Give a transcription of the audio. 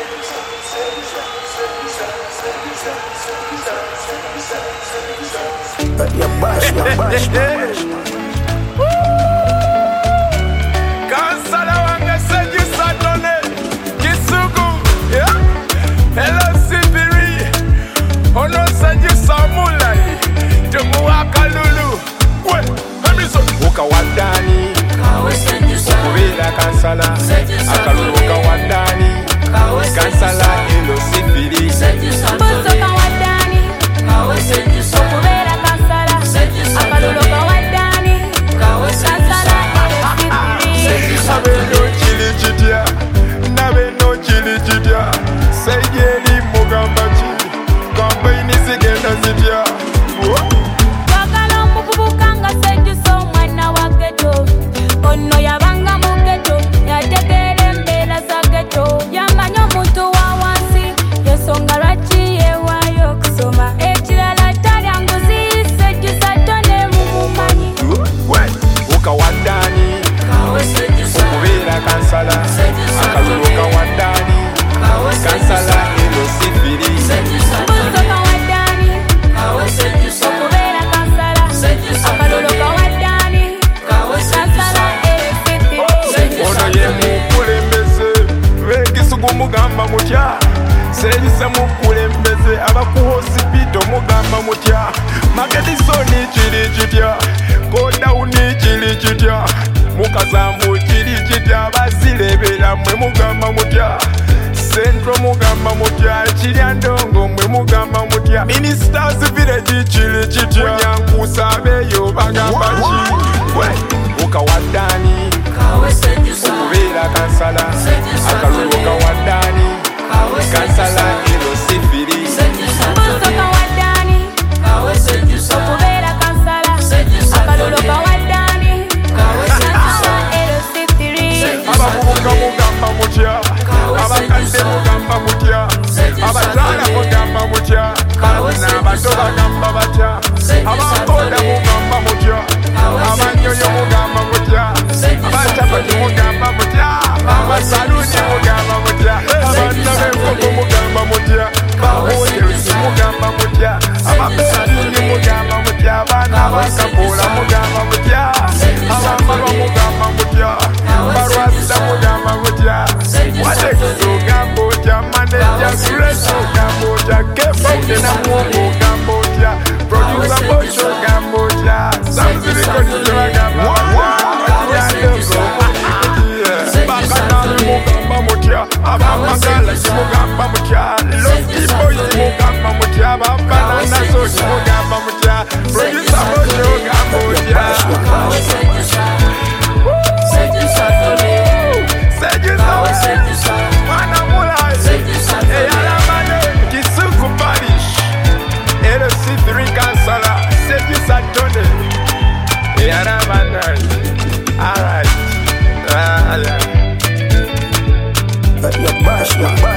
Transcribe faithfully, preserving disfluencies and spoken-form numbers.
Kansala wange sedusa tone Kisugu, yeah. Hello Sibiri, ono sedusa mulai Tumuwaka lulu, we, hemiso Uka wadani, ukubila kansala Akalulu uka wadani, kansala hello Sibiri Busoka wadani, ukubila kansala Akalulu uka wadani, kansala hello Sibiri Nabe no chili chitia, nabe no chili chitia Sejeli mugamba chili, kamba inisigenda zitia Wakala mububukanga sedusa omwana wa ghetto Ono yabanga mu ghetto, yategera embeera za ghetto Yamanya omuntu wa wansi, yensonga lwaki yeewaayo okusoma Ekirala talya nguzi, sedusa tone mumumanyi Uka wadani, ukubila kansala Akalulu uka wadani, kansala hello Sibiri Busoka wadani, ukubila kansala Akalulu uka wadani, kansala hello Sibiri Ono ye mukulembeze, Kisugu mugamba mutya Sedusa mukulembeze, abakuhosipito mugamba mutya Makedisoni chili chitya, Kodawuni chili chitya Mukazambu chili chitya, Bazilebera mwe mugamba mutya Centro mugamba mutya, Chiryandongo mwe mugamba mutya Ministers village chili chitya, Munyankusa beyo bagamba chi We, uka wadani, ukubila kansala Akalulu uka wadani, kansala hello Sibiri Busoka wadani, ukubila kansala Akalulu uka wadani, kansala hello Sibiri Abavubuka mugamba mutya, abakadde mugamba mutya, abazaala mugamba mutya, n'abato bagamba batya, abakoda mugamba mutya, abanyonyo mugamba mutya, abachapati mugamba mutya, abasaluni mugamba mutya, abaana b'enkoko mugamba mutya, bahoyesi mugamba mutya, ababetini mugamba mutya, abaana bakapola mugamba mutya, abambalwa mugamba mutya, barwasa mugamba mutya, wadekisi ogamba otya, manager Grace ogamba otya, K-Fountain Namwongo ogamba otya, producer Bosh ogamba otya, Samzirikoni bagamba batya, Bakanabi mugamba mutya, Abamagalazi mugamba mutya, Lofty Boys mugamba mutya, Ababanana Zodi mugamba mutya, producer Bosh ogamba otya. Sedusa, mwana mulai, eyalamane, Kisugu Parish, L C three Kansala, Sedusa Tone, eyalamane, alright, ah, yeah. Your bash, your bash.